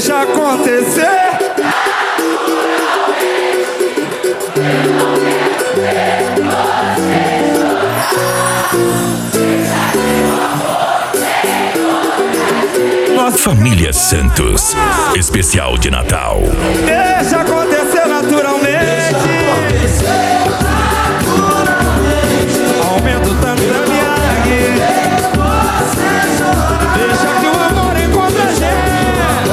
deixa acontecer. Família Santos, especial de Natal. Deixa acontecer naturalmente. Aumenta o tanto da minha deixa que o amor encontre a gente.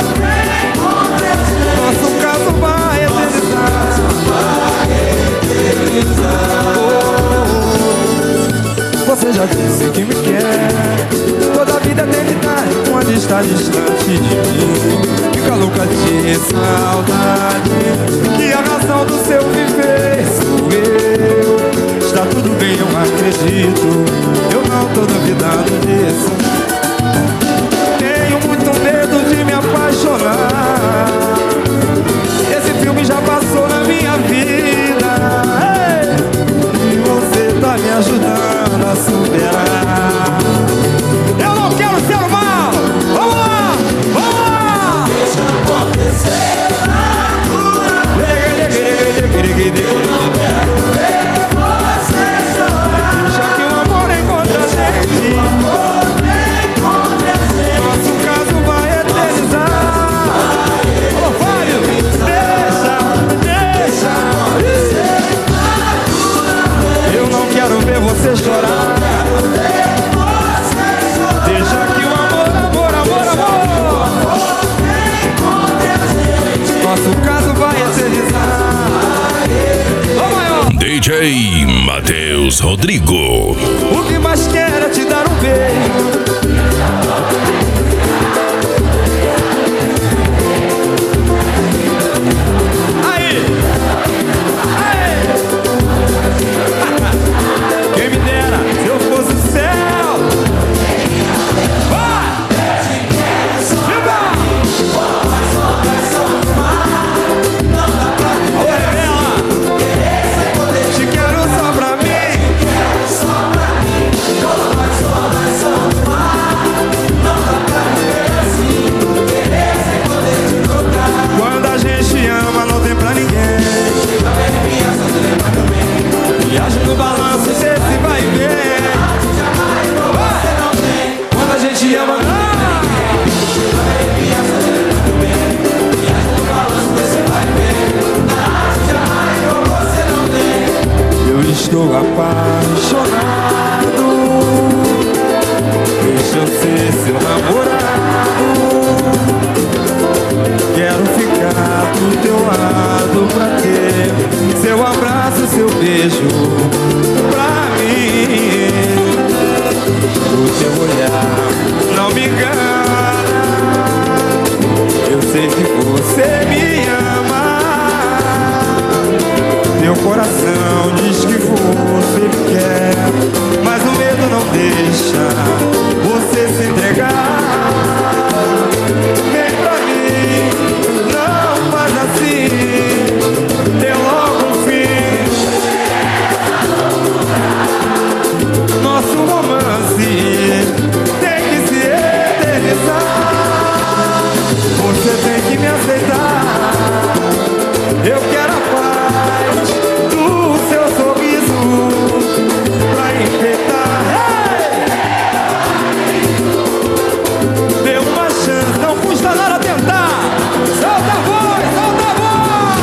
Nosso caso vai eternizar. Você já disse que me quer. Toda a vida tem que dar quando está distante de mim. Fica louca de saudade, que a razão do seu viver sou eu. Está tudo bem, eu acredito, eu não tô duvidando disso. Tenho muito medo de me apaixonar. Esse filme já passou na minha vida. E você tá me ajudando a superar. Eu não quero ser o mal. Vamos lá, vamos lá. Deixa acontecer naturalmente. Não quero ver você chorar. Deixa que o amor encontre a gente. O amor encontre a gente. Nosso caso vai eternizar. Ô Fábio, deixa acontecer naturalmente. Eu não quero ver você chorar. Nosso caso vai eternizar. DJ Matheus Rodrigo. O que mais quero é te dar um beijo. Aí, aí. Quem me dera se eu fosse o céu. Vai! Viagem no balanço, cê se vai ver. Quando a gente ama, eu estou apaixonado. Deixa eu ser seu namorado. Quero ficar do teu lado pra ter seu abraço, seu beijo pra mim. O teu olhar não me engana. Eu sei que você me ama. Teu coração diz que você me quer, mas o medo não deixa você se entregar. Vem pra mim, não faz assim. Dê logo um fim. Nosso romance tem que se eternizar. Você tem que me aceitar. Eu quero a paz do seu sorriso pra enfeitar. Dê uma chance, não custa nada tentar. Solta a voz, solta a voz.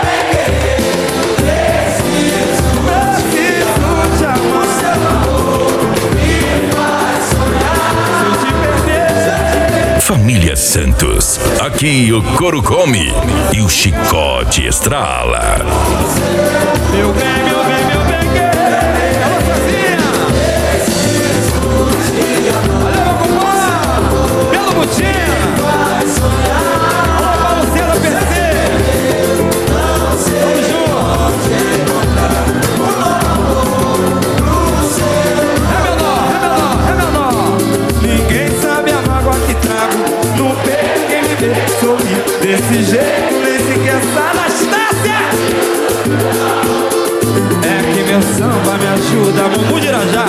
Preciso te amar. Seu amor me faz sonhar. Se eu te perder. Família Santos, aqui o couro come e o chicote estrala. Meu bem, meu bem, meu bem, alô Cezinha. Valeu, meu compadre. Belo Butina. Alô, Paulo Cela, PC. Tamo junto. É menor. Ninguém sabe a mágoa que trago no peito. Quem me vê sorrir desse jeito nem sequer sabe. Anastácia! É que meu samba me ajuda, Mumu de Irajá,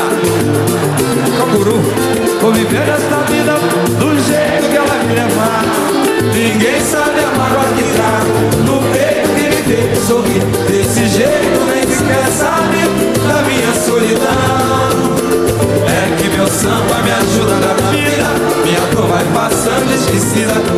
Camburu. Vou viver esta vida do jeito que ela me levar. Ninguém sabe a mágoa que trago no peito que me fez sorrir. Desse jeito nem sequer sabe da minha solidão. É que meu samba me ajuda na vida, minha dor vai passando esquecida.